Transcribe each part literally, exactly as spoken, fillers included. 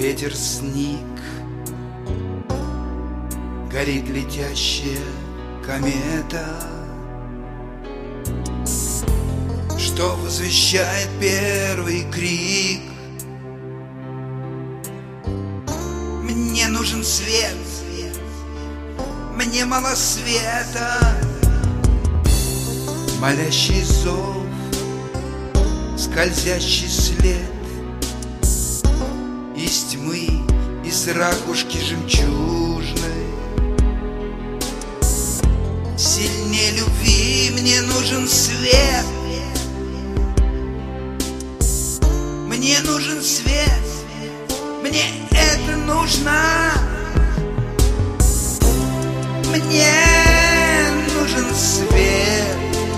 Ветер сник, горит летящая комета, что возвещает первый крик. Мне нужен свет, мне мало света. Молящий зов, скользящий след из тьмы, из ракушки жемчужной. Сильнее любви мне нужен свет. Мне нужен свет, мне это нужно. Мне нужен свет.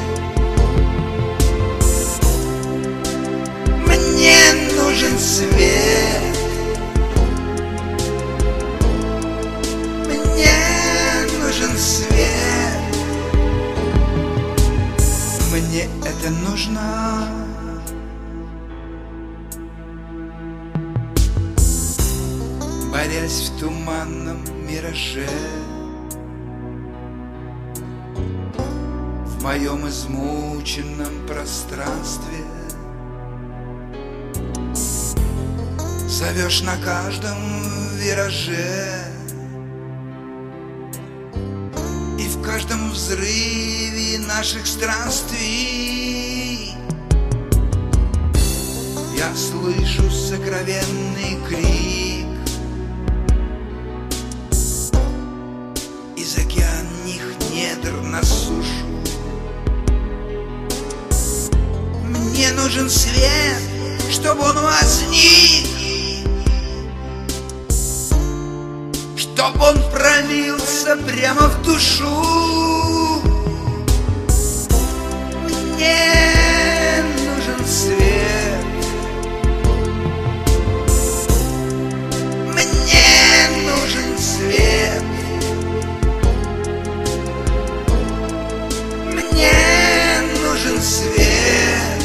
Мне нужен свет. Мне нужен свет. Мне это нужно. Борясь в туманном мираже, в моем измученном пространстве, зовешь на каждом вираже, и в каждом взрыве наших странствий я слышу сокровенный крик из океанных недр на сушу. Мне нужен свет, чтобы он возник, чтоб он пролился прямо в душу. Мне нужен свет. Мне нужен свет. Мне нужен свет.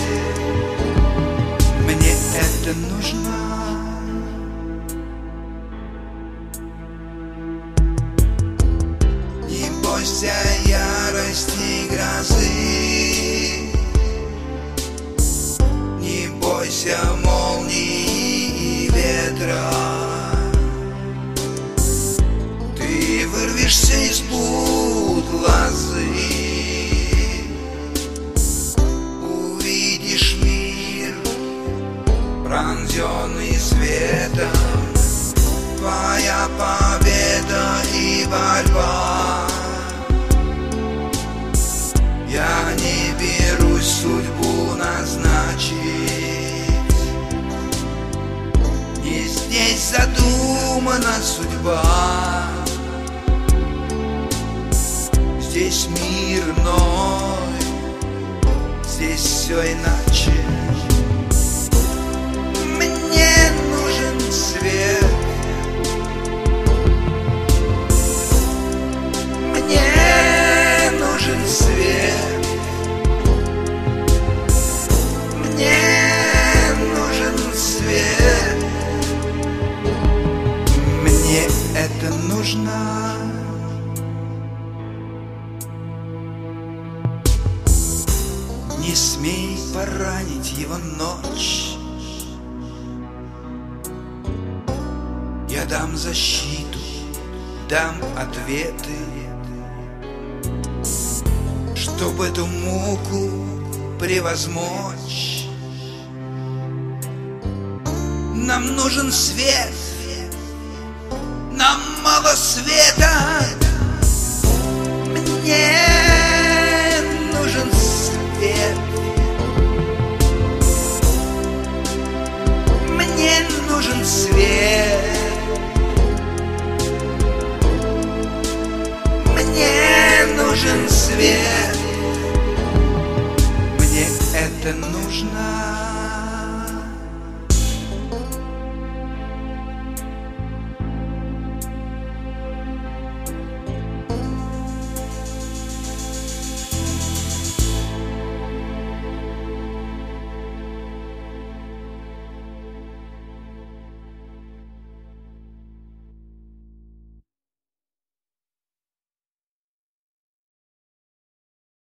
Мне это нужно. Не бойся ярости грозы, не бойся молнии и ветра. Ты вырвешься из-под лозы, увидишь мир, пронзенный светом. Твоя победа и борьба. Я не берусь судьбу назначить. Не здесь задумана судьба. Здесь мир иной, здесь все иначе. Мне нужен свет. Мне нужен свет. Мне нужен свет. Мне это нужно. Не смей поранить его ночь. Я дам защиту, дам ответы, чтоб эту муку превозмочь. Нам нужен свет, нам мало света. Мне нужен свет. Мне нужен свет. Мне нужен свет. Мне это нужно.